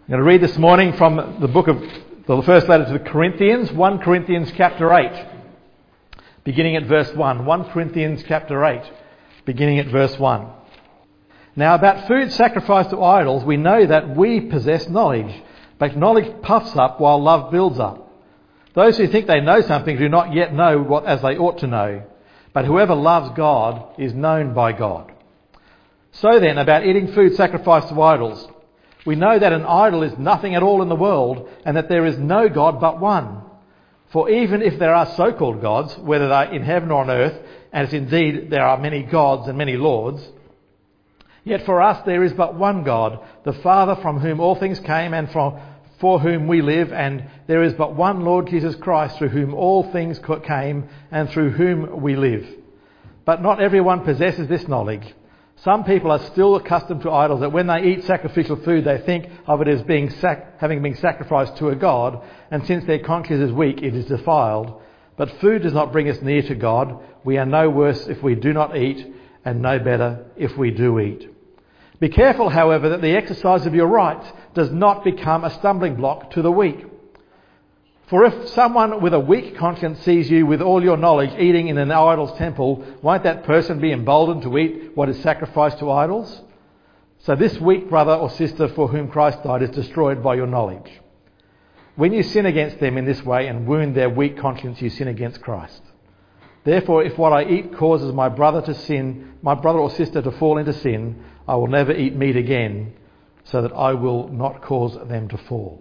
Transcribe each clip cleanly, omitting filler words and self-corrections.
I'm going to read this morning from the book of the first letter to the Corinthians, 1 Corinthians chapter 8, beginning at verse 1. 1 Corinthians chapter 8, beginning at verse 1. Now about food sacrificed to idols, we know that we possess knowledge, but knowledge puffs up while love builds up. Those who think they know something do not yet know what as they ought to know, but whoever loves God is known by God. So then, about eating food sacrificed to idols, we know that an idol is nothing at all in the world, and that there is no God but one. For even if there are so-called gods, whether they are in heaven or on earth, as indeed there are many gods and many lords, yet for us there is but one God, the Father, from whom all things came and for whom we live, and there is but one Lord Jesus Christ, through whom all things came and through whom we live. But not everyone possesses this knowledge. Some people are still accustomed to idols, that when they eat sacrificial food they think of it as having been sacrificed to a god, and since their conscience is weak it is defiled. But food does not bring us near to God. We are no worse if we do not eat, and no better if we do eat. Be careful, however, that the exercise of your rights does not become a stumbling block to the weak. For if someone with a weak conscience sees you with all your knowledge eating in an idol's temple, won't that person be emboldened to eat what is sacrificed to idols? So this weak brother or sister for whom Christ died is destroyed by your knowledge. When you sin against them in this way and wound their weak conscience, you sin against Christ. Therefore, if what I eat causes my brother or sister to fall into sin, I will never eat meat again, so that I will not cause them to fall.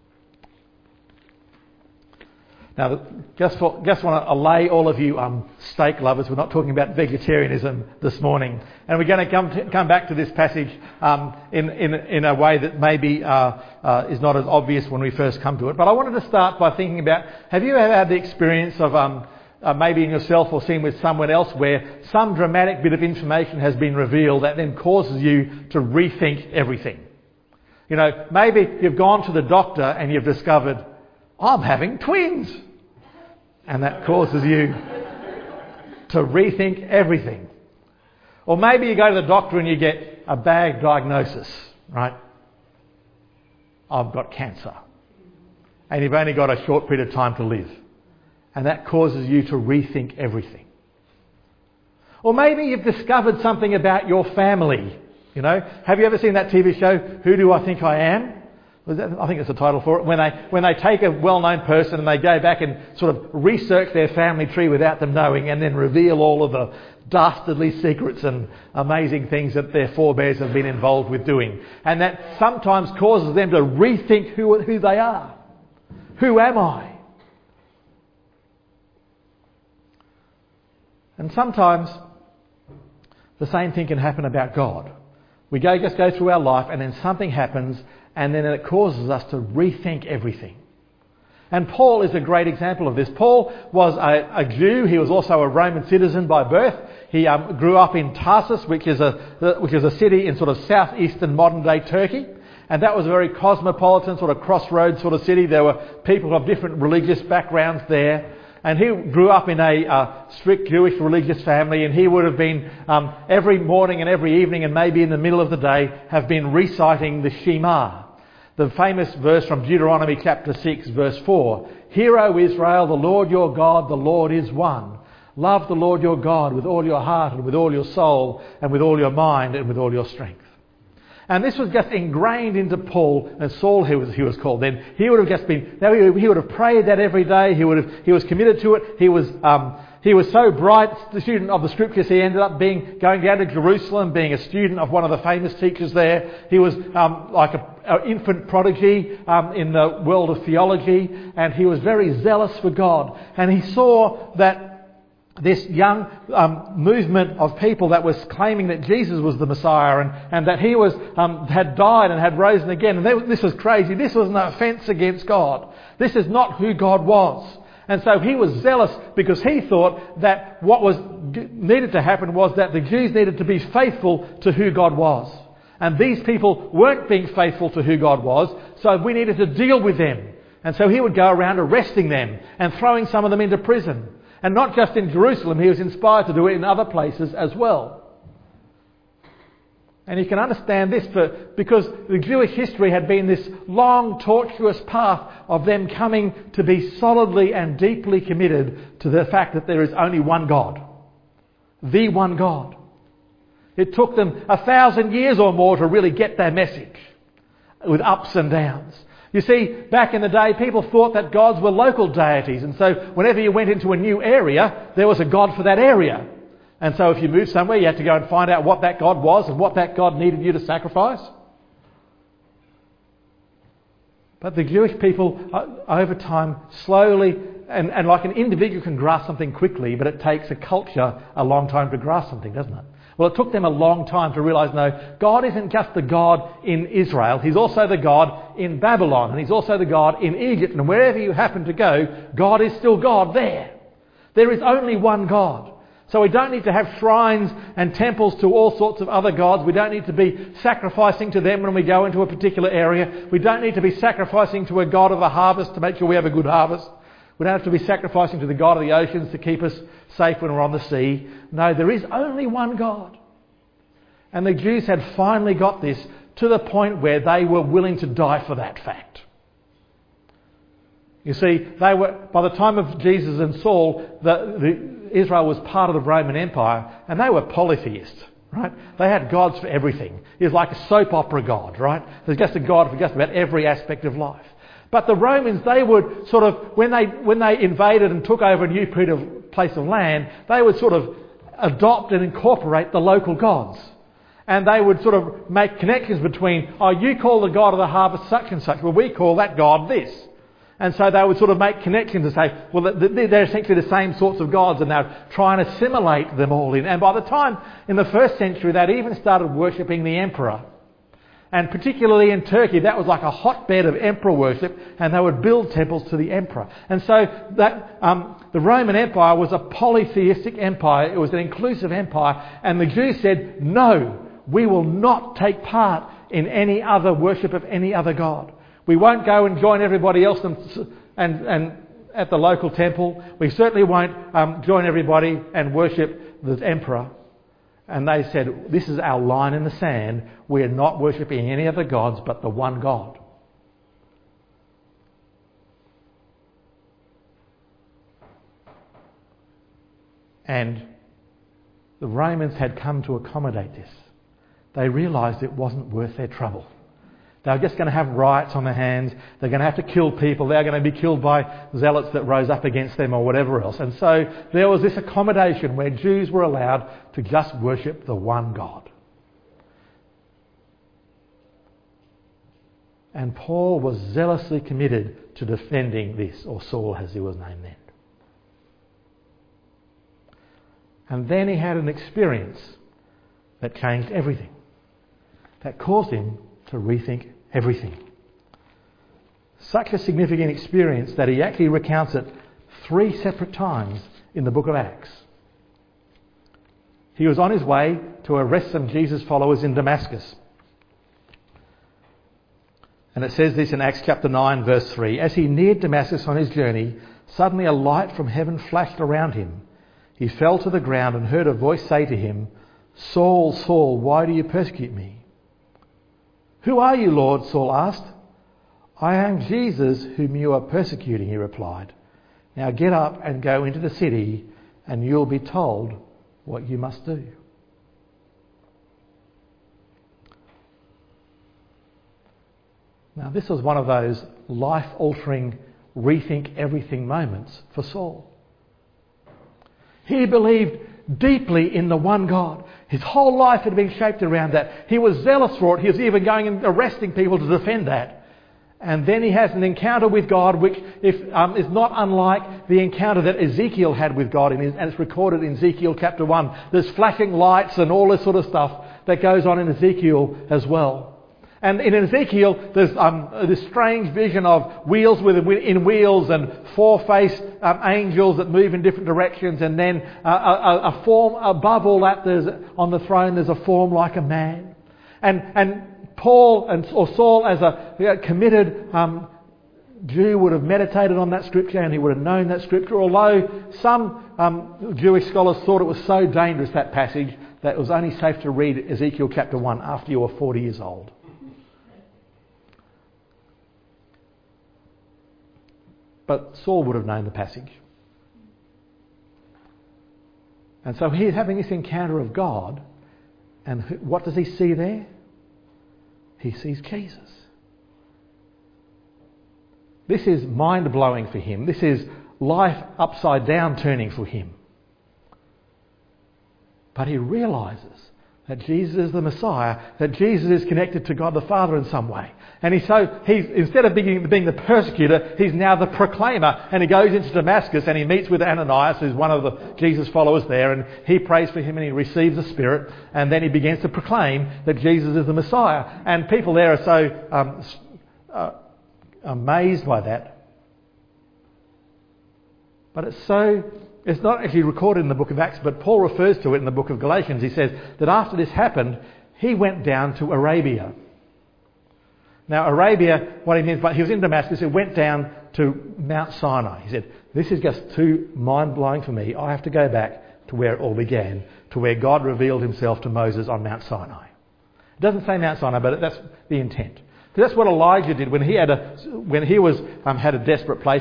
Now, just want to allay all of you steak lovers. We're not talking about vegetarianism this morning, and we're going to come back to this passage in a way that maybe is not as obvious when we first come to it. But I wanted to start by thinking about: have you ever had the experience of maybe in yourself or seen with someone else where some dramatic bit of information has been revealed that then causes you to rethink everything? You know, maybe you've gone to the doctor and you've discovered, I'm having twins. And that causes you to rethink everything. Or maybe you go to the doctor and you get a bad diagnosis, right? I've got cancer. And you've only got a short period of time to live. And that causes you to rethink everything. Or maybe you've discovered something about your family. You know, have you ever seen that TV show, Who Do I Think I Am? I think it's the title for it. When they take a well-known person and they go back and sort of research their family tree without them knowing, and then reveal all of the dastardly secrets and amazing things that their forebears have been involved with doing. And that sometimes causes them to rethink who they are. Who am I? And sometimes the same thing can happen about God. We just go through our life and then something happens, and then it causes us to rethink everything. And Paul is a great example of this. Paul was a Jew. He was also a Roman citizen by birth. He grew up in Tarsus, which is a city in sort of southeastern modern-day Turkey. And that was a very cosmopolitan, sort of crossroads sort of city. There were people of different religious backgrounds there. And he grew up in a strict Jewish religious family, and he would have been every morning and every evening and maybe in the middle of the day have been reciting the Shema. The famous verse from Deuteronomy chapter 6 verse 4. Hear, O Israel, the Lord your God, the Lord is one. Love the Lord your God with all your heart and with all your soul and with all your mind and with all your strength. And this was just ingrained into Paul, and Saul he was called then. He would have prayed that every day. He was committed to it. He was so bright, the student of the scriptures, he ended up going down to Jerusalem, being a student of one of the famous teachers there. He was like an infant prodigy in the world of theology, and he was very zealous for God. And he saw that this young movement of people that was claiming that Jesus was the Messiah and that he was had died and had risen again. And this was crazy. This was an offence against God. This is not who God was. And so he was zealous because he thought that what was needed to happen was that the Jews needed to be faithful to who God was. And these people weren't being faithful to who God was, so we needed to deal with them. And so he would go around arresting them and throwing some of them into prison. And not just in Jerusalem, he was inspired to do it in other places as well. And you can understand this because the Jewish history had been this long, tortuous path of them coming to be solidly and deeply committed to the fact that there is only one God. The one God. It took them 1,000 years or more to really get their message, with ups and downs. You see, back in the day, people thought that gods were local deities, and so whenever you went into a new area, there was a god for that area. And so if you moved somewhere, you had to go and find out what that god was and what that god needed you to sacrifice. But the Jewish people, over time, slowly, and like an individual can grasp something quickly, but it takes a culture a long time to grasp something, doesn't it? Well, it took them a long time to realise, no, God isn't just the God in Israel. He's also the God in Babylon, and He's also the God in Egypt. And wherever you happen to go, God is still God there. There is only one God. So we don't need to have shrines and temples to all sorts of other gods. We don't need to be sacrificing to them when we go into a particular area. We don't need to be sacrificing to a god of a harvest to make sure we have a good harvest. We don't have to be sacrificing to the god of the oceans to keep us safe when we're on the sea. No, there is only one God. And the Jews had finally got this to the point where they were willing to die for that fact. You see, they were, by the time of Jesus and Saul, Israel was part of the Roman Empire, and they were polytheists, right? They had gods for everything. It was like a soap opera god, right? There's just a god for just about every aspect of life. But the Romans, they would sort of, when they invaded and took over a new place of land, they would sort of adopt and incorporate the local gods. And they would sort of make connections between, oh, you call the god of the harvest such and such, well, we call that god this. And so they would sort of make connections and say, well, they're essentially the same sorts of gods, and they'd try and assimilate them all in. And by the time, in the first century, they'd even started worshipping the emperor. And particularly in Turkey, that was like a hotbed of emperor worship, and they would build temples to the emperor. And so that the Roman Empire was a polytheistic empire. It was an inclusive empire. And the Jews said, no, we will not take part in any other worship of any other god. We won't go and join everybody else and at the local temple. We certainly won't join everybody and worship the emperor. And they said, this is our line in the sand. We are not worshipping any other gods but the one God. And the Romans had come to accommodate this. They realised it wasn't worth their trouble. They were just going to have riots on their hands. They're going to have to kill people. They're going to be killed by zealots that rose up against them or whatever else. And so there was this accommodation where Jews were allowed to just worship the one God. And Paul was zealously committed to defending this, or Saul as he was named then. And then he had an experience that changed everything, that caused him to rethink everything. Such a significant experience that he actually recounts it 3 separate times in the book of Acts. He was on his way to arrest some Jesus followers in Damascus. And it says this in Acts chapter 9 verse 3. As he neared Damascus on his journey, suddenly a light from heaven flashed around him. He fell to the ground and heard a voice say to him, Saul, Saul, why do you persecute me? Who are you, Lord? Saul asked. I am Jesus whom you are persecuting, he replied. Now get up and go into the city and you'll be told what you must do. Now this was one of those life-altering, rethink everything moments for Saul. He believed deeply in the one God. His whole life had been shaped around that. He was zealous for it. He was even going and arresting people to defend that. And then he has an encounter with God which is not unlike the encounter that Ezekiel had with God, and it's recorded in Ezekiel chapter 1. There's flashing lights and all this sort of stuff that goes on in Ezekiel as well. And in Ezekiel, there's this strange vision of wheels in wheels and 4-faced angels that move in different directions, and then a form above all that. There's on the throne. There's a form like a man, and Paul or Saul, as a committed Jew, would have meditated on that scripture, and he would have known that scripture. Although some Jewish scholars thought it was so dangerous, that passage, that it was only safe to read Ezekiel chapter 1 after you were 40 years old. But Saul would have known the passage. And so he's having this encounter of God, and what does he see there? He sees Jesus. This is mind-blowing for him. This is life upside down turning for him. But he realises that Jesus is the Messiah, that Jesus is connected to God the Father in some way. And he's instead of being the persecutor, he's now the proclaimer. And he goes into Damascus and he meets with Ananias, who's one of the Jesus followers there, and he prays for him and he receives the Spirit, and then he begins to proclaim that Jesus is the Messiah. And people there are so amazed by that. But it's not actually recorded in the book of Acts, but Paul refers to it in the book of Galatians. He says that after this happened, he went down to Arabia. Now, Arabia, what he means by he was in Damascus, he went down to Mount Sinai. He said, this is just too mind-blowing for me. I have to go back to where it all began, to where God revealed himself to Moses on Mount Sinai. It doesn't say Mount Sinai, but that's the intent. Because that's what Elijah did when he had a desperate place.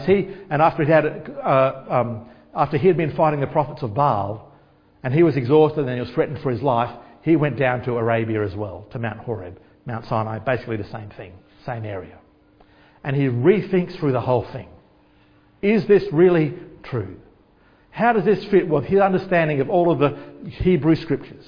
After he had been fighting the prophets of Baal, and he was exhausted and he was threatened for his life, he went down to Arabia as well, to Mount Horeb, Mount Sinai, basically the same thing, same area. And he rethinks through the whole thing. Is this really true? How does this fit with his understanding of all of the Hebrew scriptures?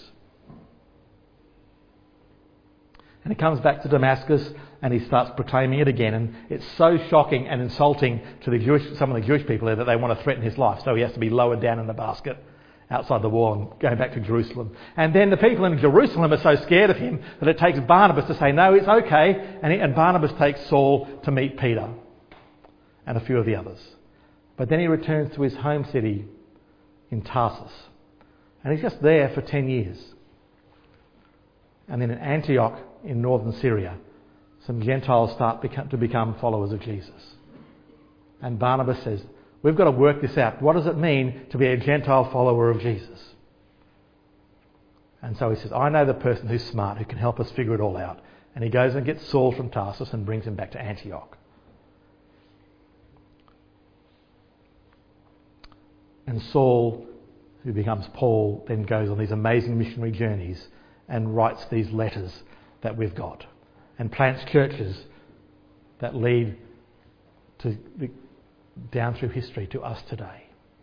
And he comes back to Damascus and he starts proclaiming it again. And it's so shocking and insulting to some of the Jewish people there that they want to threaten his life. So he has to be lowered down in a basket outside the wall and going back to Jerusalem. And then the people in Jerusalem are so scared of him that it takes Barnabas to say, no, it's okay. And Barnabas takes Saul to meet Peter and a few of the others. But then he returns to his home city in Tarsus. And he's just there for 10 years. And then in Antioch in northern Syria, some Gentiles start to become followers of Jesus. And Barnabas says, we've got to work this out. What does it mean to be a Gentile follower of Jesus? And so he says, I know the person who's smart, who can help us figure it all out. And he goes and gets Saul from Tarsus and brings him back to Antioch. And Saul, who becomes Paul, then goes on these amazing missionary journeys and writes these letters that we've got and plants churches that lead to down through history to us today.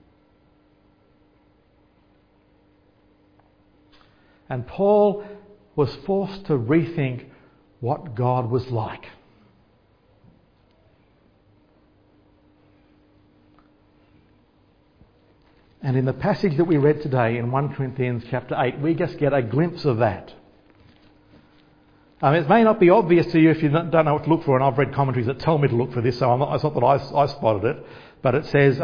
And Paul was forced to rethink what God was like. And in the passage that we read today in 1 Corinthians chapter 8, we just get a glimpse of that. It may not be obvious to you if you don't know what to look for, and I've read commentaries that tell me to look for this, so it's not that I spotted it, but it says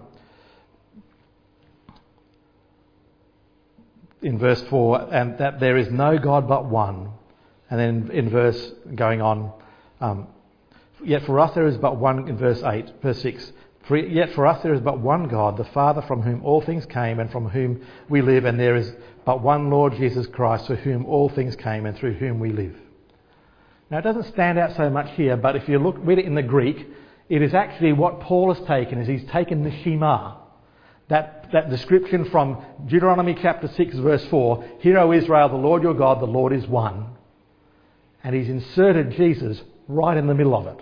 in verse 4, and that there is no God but one. And then in verse going on, yet for us there is but one, in verse 6, yet for us there is but one God, the Father, from whom all things came and from whom we live, and there is but one Lord Jesus Christ, for whom all things came and through whom we live. Now it doesn't stand out so much here, but if you read it in the Greek, it is actually what Paul has taken, is he's taken the Shema, that description from Deuteronomy chapter 6 verse 4, Hear, O Israel, the Lord your God, the Lord is one. And he's inserted Jesus right in the middle of it.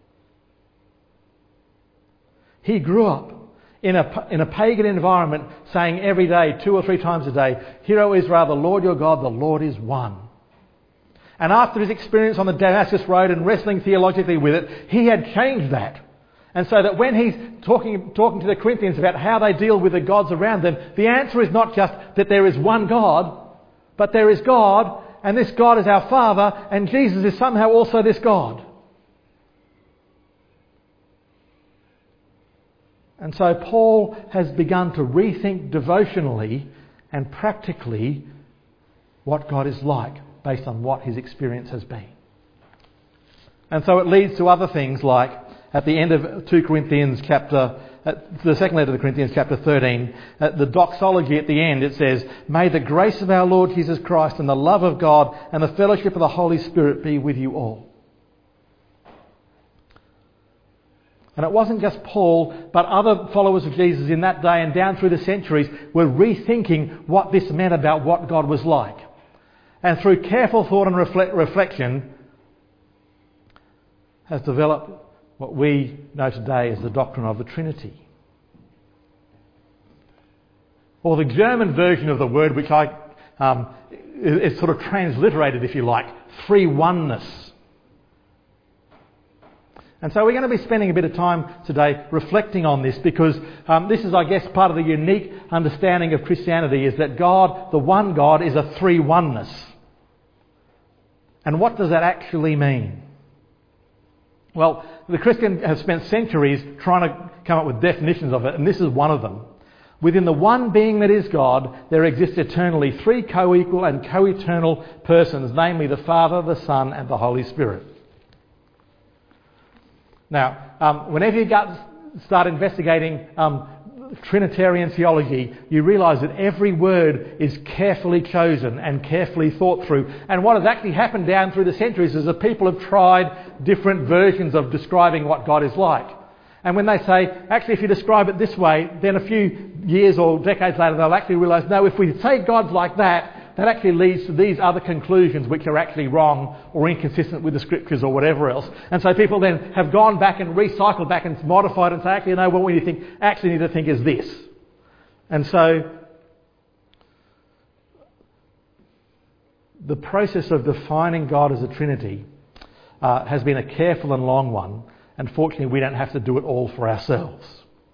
He grew up in a pagan environment saying every day, 2 or 3 times a day, Hear, O Israel, the Lord your God, the Lord is one. And after his experience on the Damascus Road and wrestling theologically with it, he had changed that. And so that when he's talking to the Corinthians about how they deal with the gods around them, the answer is not just that there is one God, but there is God, and this God is our Father, and Jesus is somehow also this God. And so Paul has begun to rethink devotionally and practically what God is like based on what his experience has been. And so it leads to other things like at the end of 2 Corinthians chapter the second letter to the Corinthians, chapter 13, the doxology at the end, it says, "May the grace of our Lord Jesus Christ and the love of God and the fellowship of the Holy Spirit be with you all." And it wasn't just Paul, but other followers of Jesus in that day and down through the centuries were rethinking what this meant about what God was like. And through careful thought and reflection has developed what we know today as the doctrine of the Trinity. Or the German version of the word, which is sort of transliterated, if you like, three oneness. And so we're going to be spending a bit of time today reflecting on this because this is, I guess, part of the unique understanding of Christianity is that God, the one God, is a three oneness. And what does that actually mean? Well, the Christian has spent centuries trying to come up with definitions of it, and this is one of them. Within the one being that is God, there exist eternally three co-equal and co-eternal persons, namely the Father, the Son, and the Holy Spirit. Now, whenever you start investigating Trinitarian theology, you realise that every word is carefully chosen and carefully thought through. And what has actually happened down through the centuries is that people have tried different versions of describing what God is like. And when they say, actually, if you describe it this way, then a few years or decades later, they'll actually realise, no, if we say God's like that, that actually leads to these other conclusions which are actually wrong or inconsistent with the scriptures or whatever else. And so people then have gone back and recycled back and modified and say, actually, no, what we need to think is this. And so the process of defining God as a Trinity has been a careful and long one. And fortunately, we don't have to do it all for ourselves.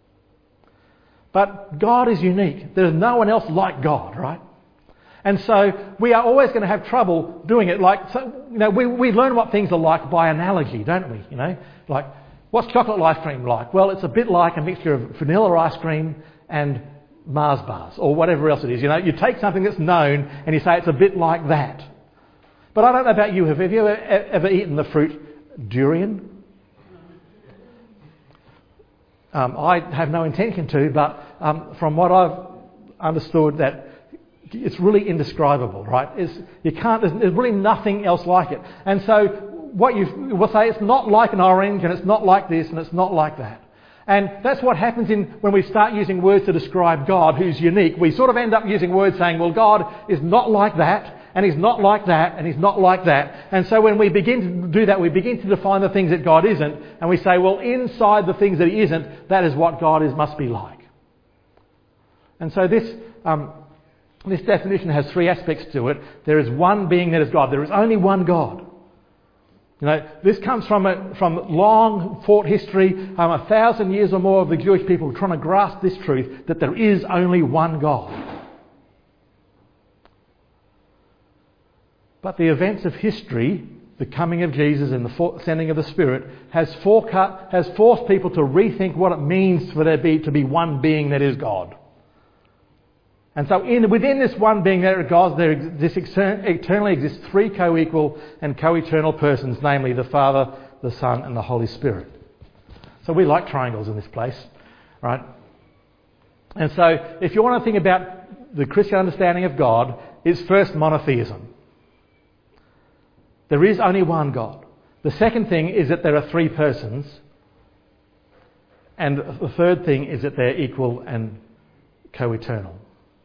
But God is unique. There's no one else like God, right? And so we are always going to have trouble doing it. We learn what things are like by analogy, don't we? Like, what's chocolate ice cream like? Well, it's a bit like a mixture of vanilla ice cream and Mars bars or whatever else it is. You take something that's known and you say it's a bit like that. But I don't know about you. Have you ever eaten the fruit durian? I have no intention to, but from what I've understood, that it's really indescribable, right? There's really nothing else like it. And so what you will say, it's not like an orange, and it's not like this, and it's not like that. And that's what happens when we start using words to describe God, who's unique. We sort of end up using words saying, well, God is not like that, and He's not like that, and He's not like that. And so when we begin to do that, we begin to define the things that God isn't, and we say, well, inside the things that He isn't, that is what God must be like. And so this definition has three aspects to it. There is one being that is God. There is only one God. This comes from long fought history, 1,000 years or more of the Jewish people trying to grasp this truth, that there is only one God. But the events of history, the coming of Jesus and the sending of the Spirit, has forced people to rethink what it means for there to be one being that is God. And so within this one being that is God, there eternally exists three co-equal and co-eternal persons, namely the Father, the Son, and the Holy Spirit. So we like triangles in this place, right? And so if you want to think about the Christian understanding of God, it's first monotheism. There is only one God. The second thing is that there are three persons. And the third thing is that they're equal and co-eternal.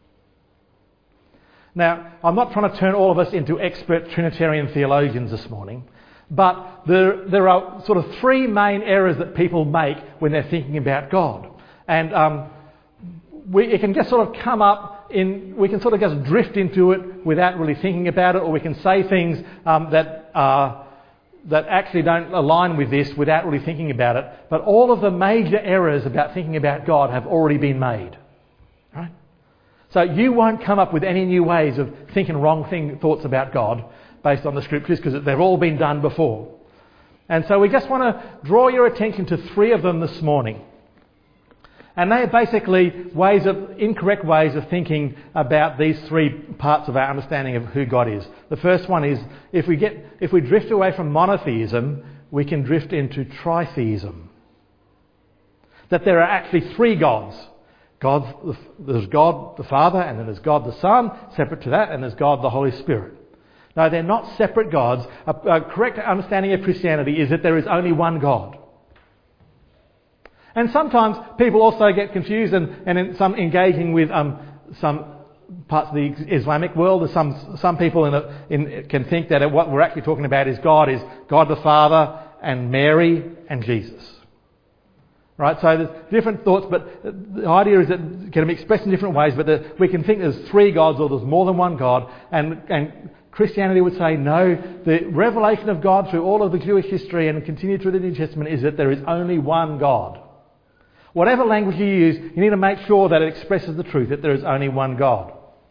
Now, I'm not trying to turn all of us into expert Trinitarian theologians this morning, but there are sort of three main errors that people make when they're thinking about God. And it can just sort of come up we can sort of just drift into it without really thinking about it, or we can say things that actually don't align with this without really thinking about it. But all of the major errors about thinking about God have already been made. Right? So you won't come up with any new ways of thinking thoughts about God based on the scriptures, because they've all been done before. And so we just want to draw your attention to three of them this morning. And they are basically incorrect ways of thinking about these three parts of our understanding of who God is. The first one is, if we drift away from monotheism, we can drift into tritheism. That there are actually three gods. There's God the Father, and then there's God the Son, separate to that, and there's God the Holy Spirit. No, they're not separate gods. A correct understanding of Christianity is that there is only one God. And sometimes people also get confused and in some engaging with some parts of the Islamic world. Some people can think that what we're actually talking about is God the Father and Mary and Jesus. Right? So there's different thoughts, but the idea is that it can be expressed in different ways, but we can think there's three gods or there's more than one God. And Christianity would say, no, the revelation of God through all of the Jewish history and continued through the New Testament is that there is only one God. Whatever language you use, you need to make sure that it expresses the truth, that there is only one God.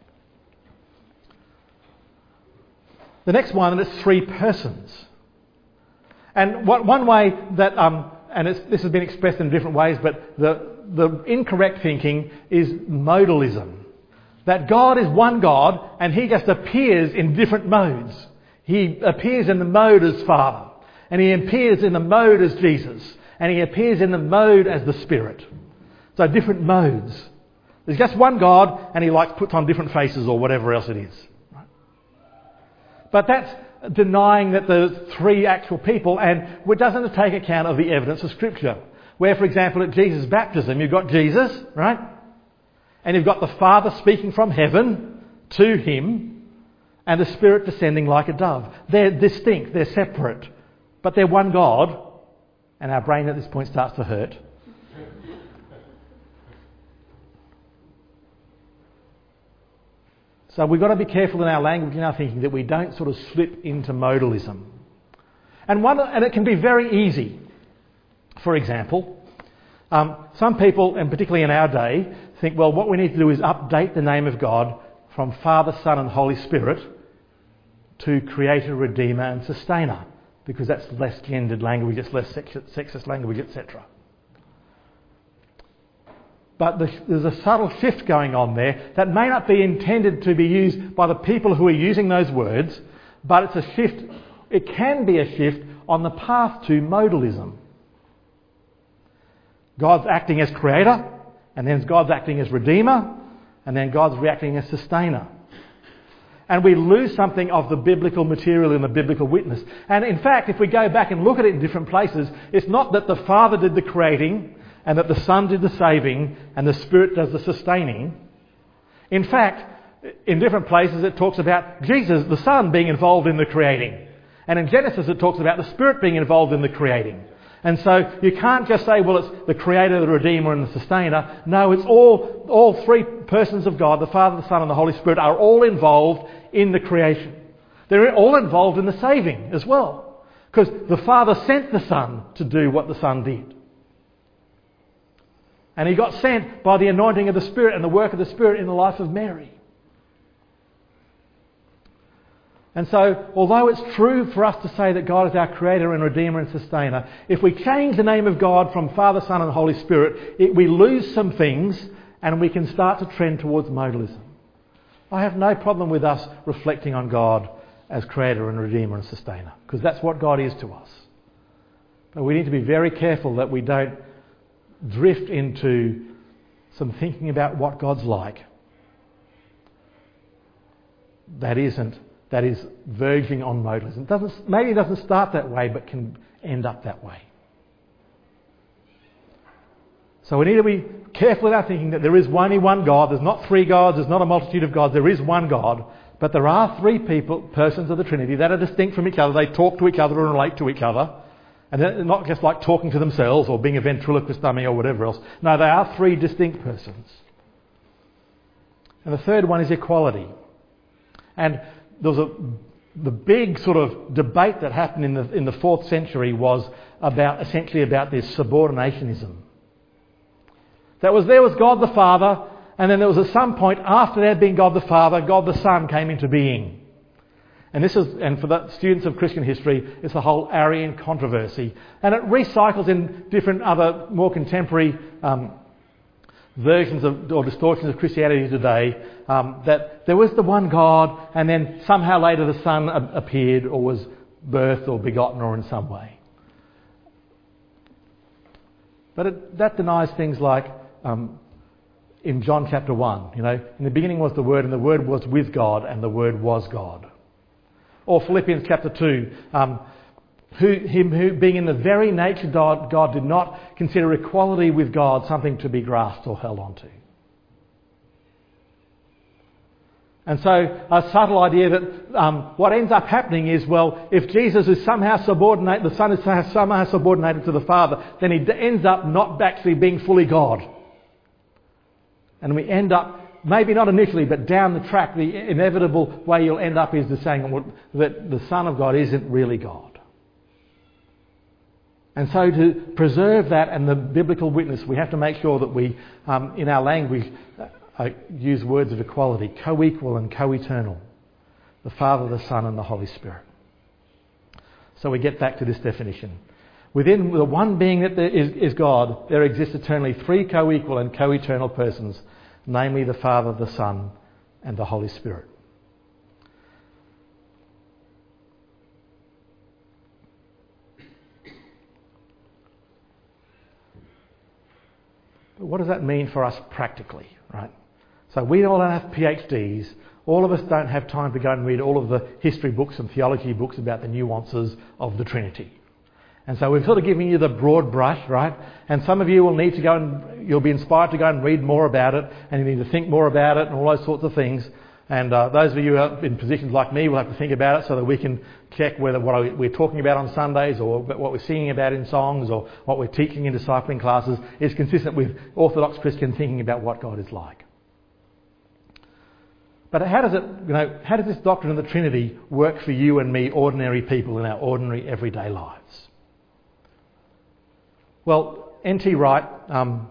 The next one is three persons. And one way that, this has been expressed in different ways, but the incorrect thinking is modalism. That God is one God and he just appears in different modes. He appears in the mode as Father, and he appears in the mode as Jesus, and he appears in the mode as the Spirit. So different modes. There's just one God and he puts on different faces or whatever else it is. Right? But that's denying that there's three actual people, and it doesn't take account of the evidence of Scripture. Where, for example, at Jesus' baptism, you've got Jesus, right? And you've got the Father speaking from heaven to him, and the Spirit descending like a dove. They're distinct, they're separate, but they're one God. And our brain at this point starts to hurt. So we've got to be careful in our language and our thinking that we don't sort of slip into modalism. And it can be very easy. For example, some people, and particularly in our day, think, well, what we need to do is update the name of God from Father, Son and Holy Spirit to Creator, Redeemer and Sustainer, because that's less gendered language, it's less sexist language, etc. But there's a subtle shift going on there that may not be intended to be used by the people who are using those words, but it's a shift. It can be a shift on the path to modalism. God's acting as Creator, and then God's acting as Redeemer, and then God's reacting as Sustainer. And we lose something of the biblical material in the biblical witness. And in fact, if we go back and look at it in different places, it's not that the Father did the creating and that the Son did the saving and the Spirit does the sustaining. In fact, in different places it talks about Jesus, the Son, being involved in the creating. And in Genesis it talks about the Spirit being involved in the creating. And so you can't just say, well, it's the Creator, the Redeemer and the Sustainer. No, it's all three persons of God, the Father, the Son and the Holy Spirit, are all involved in the creation. They're all involved in the saving as well. Because the Father sent the Son to do what the Son did. And he got sent by the anointing of the Spirit and the work of the Spirit in the life of Mary. And so, although it's true for us to say that God is our Creator and Redeemer and Sustainer, if we change the name of God from Father, Son and Holy Spirit, we lose some things and we can start to trend towards modalism. I have no problem with us reflecting on God as Creator and Redeemer and Sustainer, because that's what God is to us. But we need to be very careful that we don't drift into some thinking about what God's like that is verging on modalism. Maybe it doesn't start that way, but can end up that way. So we need to be careful in our thinking that there is only one God. There's not three gods. There's not a multitude of gods. There is one God. But there are three persons of the Trinity that are distinct from each other. They talk to each other and relate to each other. And they're not just like talking to themselves or being a ventriloquist dummy or whatever else. No, they are three distinct persons. And the third one is equality. And there was the big sort of debate that happened in the 4th century was essentially about this subordinationism. There was God the Father, and then there was at some point after there had been God the Father, God the Son came into being. And for the students of Christian history, it's the whole Arian controversy. And it recycles in different other more contemporary versions or distortions of Christianity today, that there was the one God, and then somehow later the Son appeared or was birthed or begotten or in some way. But that denies things like in John chapter 1, in the beginning was the Word, and the Word was with God, and the Word was God. Or Philippians chapter 2, who being in the very nature God did not consider equality with God something to be grasped or held onto. And so a subtle idea that what ends up happening is, well, if Jesus is somehow subordinated, the Son is somehow subordinated to the Father, then he ends up not actually being fully God. And we end up, maybe not initially, but down the track, the inevitable way you'll end up is the saying that the Son of God isn't really God. And so to preserve that and the biblical witness, we have to make sure that we, in our language, use words of equality, co-equal and co-eternal. The Father, the Son and the Holy Spirit. So we get back to this definition. Within the one being that is God, there exists eternally three co-equal and co-eternal persons, namely the Father, the Son and the Holy Spirit. But what does that mean for us practically, right? So we all don't have PhDs. All of us don't have time to go and read all of the history books and theology books about the nuances of the Trinity. And so we've sort of given you the broad brush, right? And some of you will need to go and you'll be inspired to go and read more about it, and you need to think more about it and all those sorts of things. And those of you who are in positions like me will have to think about it so that we can check whether what we're talking about on Sundays or what we're singing about in songs or what we're teaching in discipling classes is consistent with Orthodox Christian thinking about what God is like. But how does this doctrine of the Trinity work for you and me, ordinary people, in our ordinary everyday lives? Well, N.T. Wright, Tom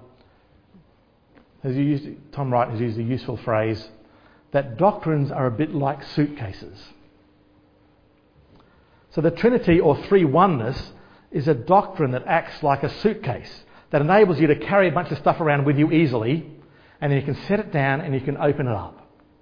Wright has used a useful phrase that doctrines are a bit like suitcases. So the Trinity or three oneness is a doctrine that acts like a suitcase that enables you to carry a bunch of stuff around with you easily, and then you can set it down and you can open it up.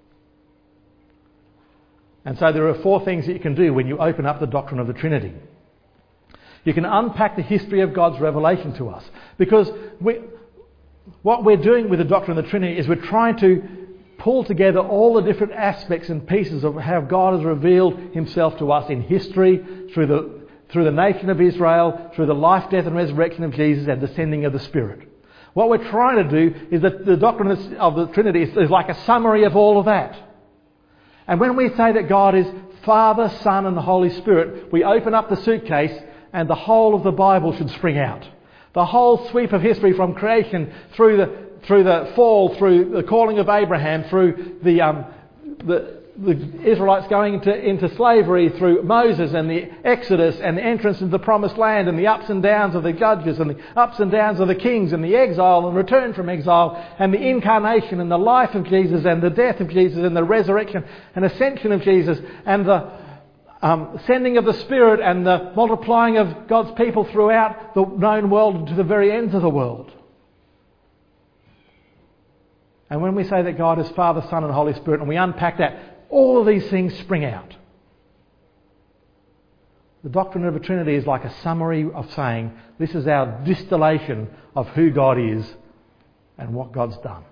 And so there are four things that you can do when you open up the doctrine of the Trinity. You can unpack the history of God's revelation to us. Because what we're doing with the doctrine of the Trinity is we're trying to pull together all the different aspects and pieces of how God has revealed himself to us in history, through the nation of Israel, through the life, death and resurrection of Jesus and the sending of the Spirit. What we're trying to do is that the doctrine of the Trinity is like a summary of all of that. And when we say that God is Father, Son and the Holy Spirit, we open up the suitcase and the whole of the Bible should spring out. The whole sweep of history from creation through the fall, through the calling of Abraham, through the Israelites going into slavery, through Moses and the Exodus and the entrance into the Promised Land and the ups and downs of the judges and the ups and downs of the kings and the exile and return from exile and the incarnation and the life of Jesus and the death of Jesus and the resurrection and ascension of Jesus and the sending of the Spirit and the multiplying of God's people throughout the known world to the very ends of the world. And when we say that God is Father, Son and Holy Spirit and we unpack that, all of these things spring out. The doctrine of the Trinity is like a summary of saying this is our distillation of who God is and what God's done.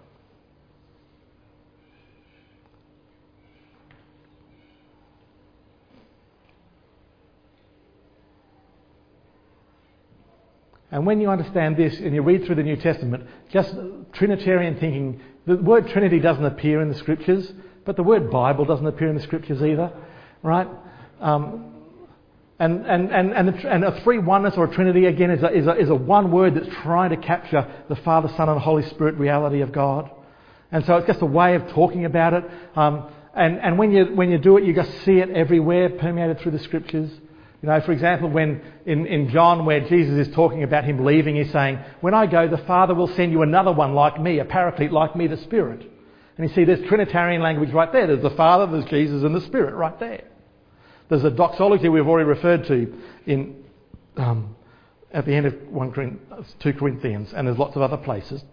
And when you understand this and you read through the New Testament, just Trinitarian thinking, the word Trinity doesn't appear in the Scriptures, but the word Bible doesn't appear in the Scriptures either, right? And a three oneness or a Trinity again is a one word that's trying to capture the Father, Son and Holy Spirit reality of God. And so it's just a way of talking about it. And when you do it, you just see it everywhere, permeated through the Scriptures. You know, for example, when in John, where Jesus is talking about him leaving, he's saying, when I go, the Father will send you another one like me, a paraclete like me, the Spirit. And you see, there's Trinitarian language right there. There's the Father, there's Jesus and the Spirit right there. There's a doxology we've already referred to in at the end of 2 Corinthians, and there's lots of other places.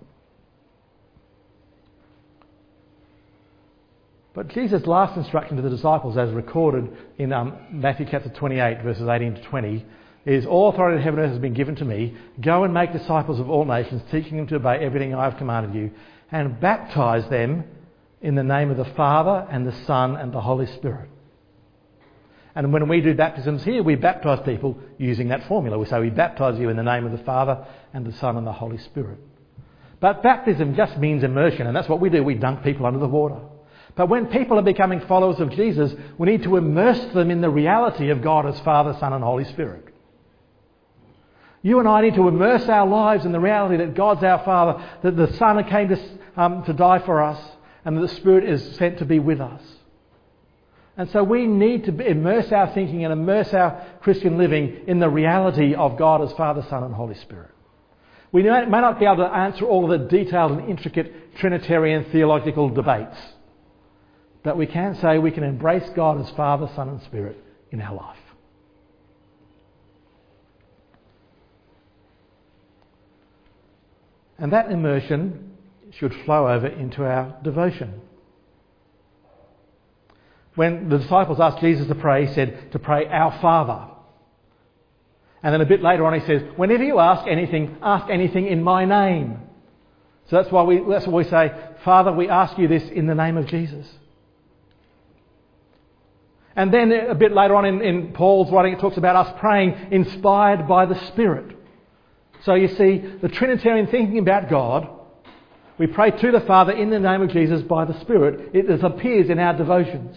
But Jesus' last instruction to the disciples, as recorded in Matthew chapter 28, verses 18 to 20, is, all authority in heaven and earth has been given to me. Go and make disciples of all nations, teaching them to obey everything I have commanded you, and baptise them in the name of the Father and the Son and the Holy Spirit. And when we do baptisms here, we baptise people using that formula. We say we baptise you in the name of the Father and the Son and the Holy Spirit. But baptism just means immersion, and that's what we do. We dunk people under the water. But when people are becoming followers of Jesus, we need to immerse them in the reality of God as Father, Son and Holy Spirit. You and I need to immerse our lives in the reality that God's our Father, that the Son came to die for us, and that the Spirit is sent to be with us. And so we need to immerse our thinking and immerse our Christian living in the reality of God as Father, Son and Holy Spirit. We may not be able to answer all of the detailed and intricate Trinitarian theological debates, but we can say we can embrace God as Father, Son and Spirit in our life. And that immersion should flow over into our devotion. When the disciples asked Jesus to pray, he said to pray, Our Father. And then a bit later on he says, whenever you ask anything in my name. So that's why we say, Father, we ask you this in the name of Jesus. And then a bit later on in Paul's writing, it talks about us praying inspired by the Spirit. So you see, the Trinitarian thinking about God, we pray to the Father in the name of Jesus by the Spirit. It appears in our devotions.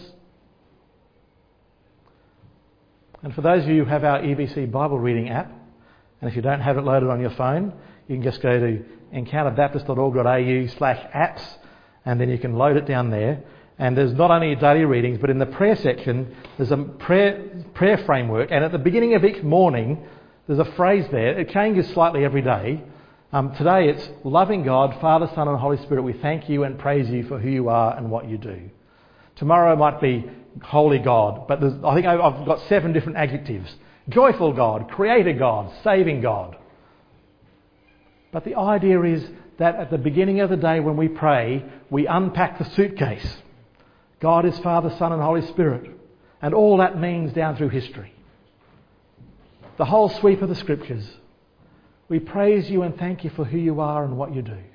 And for those of you who have our EBC Bible reading app, and if you don't have it loaded on your phone, you can just go to encounterbaptist.org.au/apps, and then you can load it down there. And there's not only daily readings, but in the prayer section, there's a prayer framework. And at the beginning of each morning, there's a phrase there. It changes slightly every day. Today it's, loving God, Father, Son and Holy Spirit, we thank you and praise you for who you are and what you do. Tomorrow might be holy God, but I think I've got 7 different adjectives. Joyful God, creator God, saving God. But the idea is that at the beginning of the day when we pray, we unpack the suitcase. God is Father, Son and Holy Spirit. And all that means down through history. The whole sweep of the Scriptures. We praise you and thank you for who you are and what you do.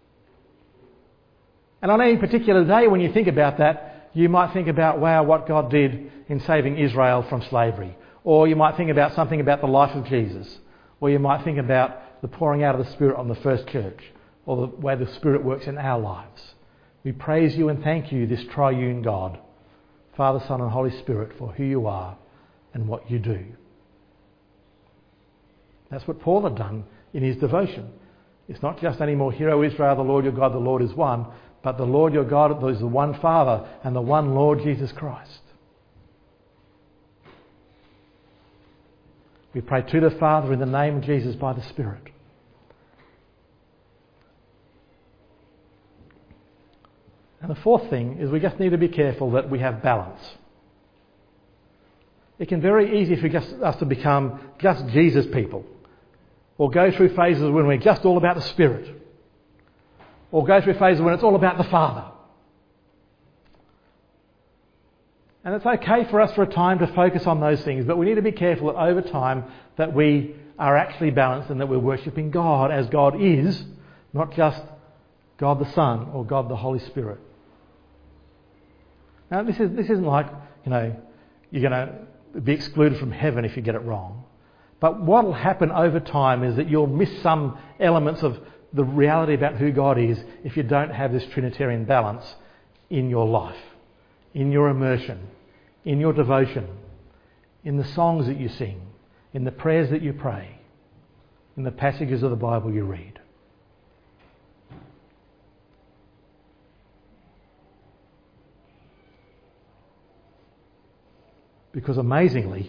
And on any particular day when you think about that, you might think about, wow, what God did in saving Israel from slavery. Or you might think about something about the life of Jesus. Or you might think about the pouring out of the Spirit on the first church. Or the way the Spirit works in our lives. We praise you and thank you, this triune God, Father, Son and Holy Spirit, for who you are and what you do. That's what Paul had done in his devotion. It's not just anymore, Hear, O Israel, the Lord your God, the Lord is one. But the Lord your God is the one Father and the one Lord Jesus Christ. We pray to the Father in the name of Jesus by the Spirit. And the fourth thing is we just need to be careful that we have balance. It can be very easy for us to become just Jesus people. Or go through phases when we're just all about the Spirit. Or go through phases when it's all about the Father. And it's okay for us for a time to focus on those things, but we need to be careful that over time that we are actually balanced and that we're worshipping God as God is, not just God the Son or God the Holy Spirit. Now this isn't like, you're going to be excluded from heaven if you get it wrong. But what will happen over time is that you'll miss some elements of the reality about who God is if you don't have this Trinitarian balance in your life, in your immersion, in your devotion, in the songs that you sing, in the prayers that you pray, in the passages of the Bible you read. Because amazingly,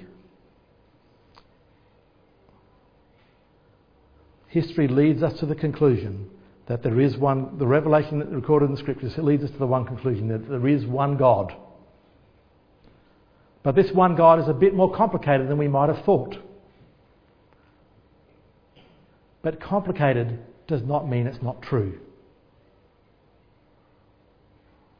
history leads us to the conclusion that there is one, the revelation that recorded in the Scriptures leads us to the one conclusion, that there is one God. But this one God is a bit more complicated than we might have thought. But complicated does not mean it's not true.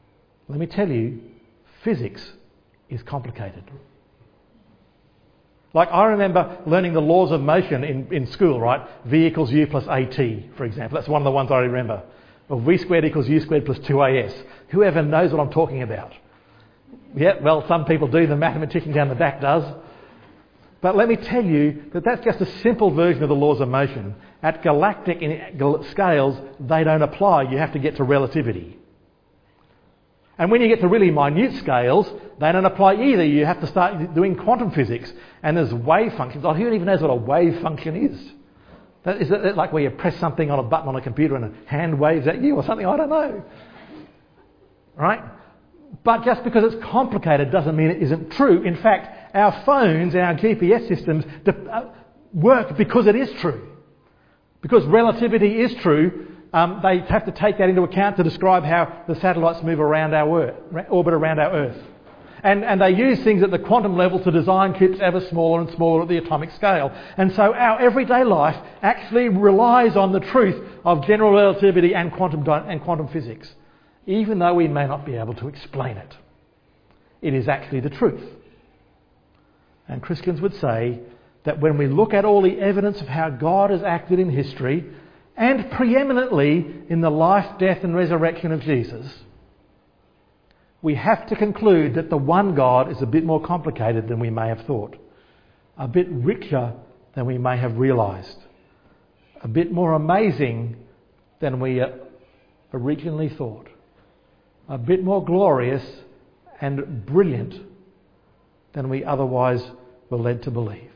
Let me tell you, physics is complicated. Like I remember learning the laws of motion in school, right? V equals U plus AT, for example. That's one of the ones I remember. Or V squared equals U squared plus 2AS. Whoever knows what I'm talking about? Yeah, well, some people do. The mathematician down the back does. But let me tell you that that's just a simple version of the laws of motion. At galactic scales, they don't apply. You have to get to relativity. And when you get to really minute scales, they don't apply either. You have to start doing quantum physics. And there's wave functions. Oh, who even knows what a wave function is? Is it like where you press something on a button on a computer and a hand waves at you or something? I don't know. Right? But just because it's complicated doesn't mean it isn't true. In fact, our phones and our GPS systems work because it is true. Because relativity is true, they have to take that into account to describe how the satellites move around our orbit around our Earth. And they use things at the quantum level to design chips ever smaller and smaller at the atomic scale. And so our everyday life actually relies on the truth of general relativity and quantum physics, even though we may not be able to explain it. It is actually the truth. And Christians would say that when we look at all the evidence of how God has acted in history, and preeminently in the life, death and resurrection of Jesus, we have to conclude that the one God is a bit more complicated than we may have thought, a bit richer than we may have realised, a bit more amazing than we originally thought, a bit more glorious and brilliant than we otherwise were led to believe.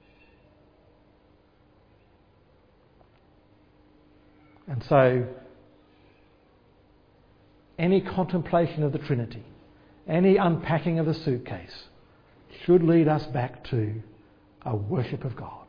And so, any contemplation of the Trinity, any unpacking of the suitcase, should lead us back to a worship of God.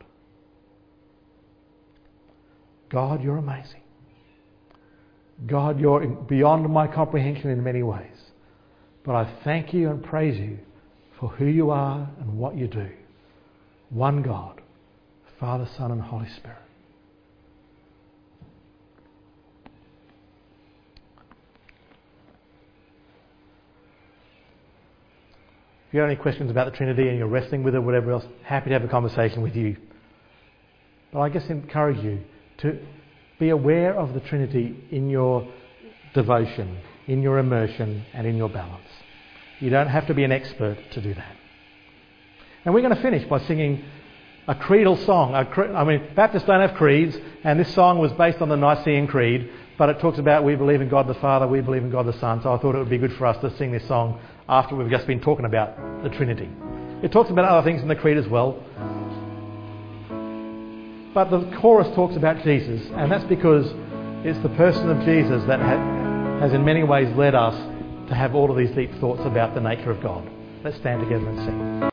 God, you're amazing. God, you're beyond my comprehension in many ways. But I thank you and praise you for who you are and what you do. One God, Father, Son and Holy Spirit. If you have any questions about the Trinity and you're wrestling with it or whatever else, happy to have a conversation with you. But I guess encourage you to be aware of the Trinity in your devotion, in your immersion and in your balance. You don't have to be an expert to do that. And we're going to finish by singing a creedal song. Baptists don't have creeds, and this song was based on the Nicene Creed, but it talks about we believe in God the Father, we believe in God the Son, so I thought it would be good for us to sing this song after we've just been talking about the Trinity. It talks about other things in the Creed as well, but the chorus talks about Jesus, and that's because it's the person of Jesus that has in many ways led us to have all of these deep thoughts about the nature of God. Let's stand together and sing.